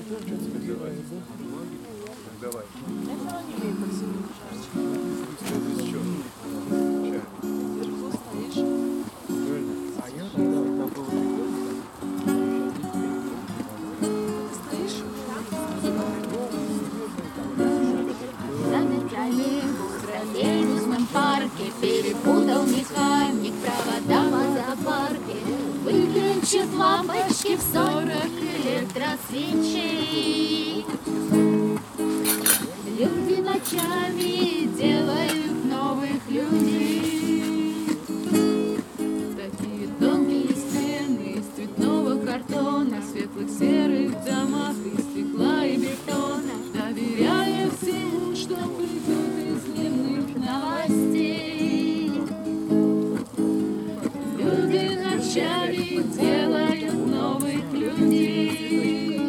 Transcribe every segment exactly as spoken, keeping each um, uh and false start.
Давай. В троллейбусном парке перепутал механик провода в зоопарке. Выключив лампочки в сорок электросвечей. Люди ночами делают новых людей. Такие тонкие стены из цветного картона, светлых серых домах из стекла и бетона, доверяя всему, что придет из дневных новостей. Люди ночами делают новых людей.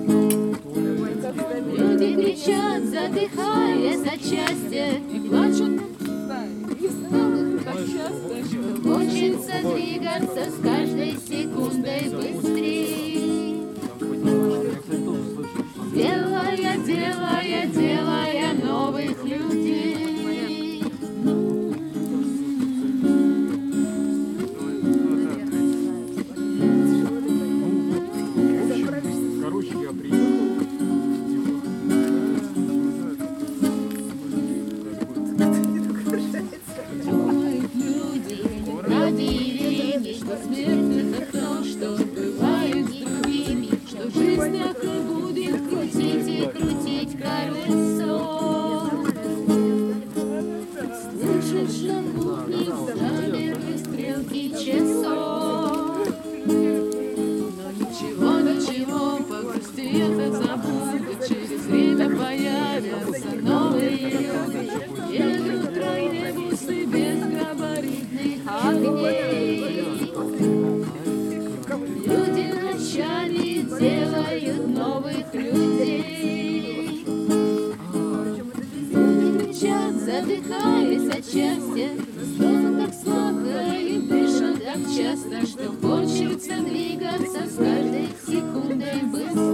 Люди кричат, задыхаясь от счастья, и плачут так часто, что хочется двигаться с каждой секундой быстрее. Делая, делая, делая новых людей. Короче, я приехал. Думают люди ради имени, что смерть это то, что бывает с другими, что жизнь так и будет крутить и крутить колесо. Слышишь, что кухни замерли стрелки часов. Но ничего, ничего, погрусти это забудет, через время появятся новые люди. Едут троллейбусы без габаритных огней. Люди ночами делают новых людей. Люди кричат, задыхаясь от счастья, слезы так сладко и дышат так часто, что хочется двигаться с каждой секундой быстрее.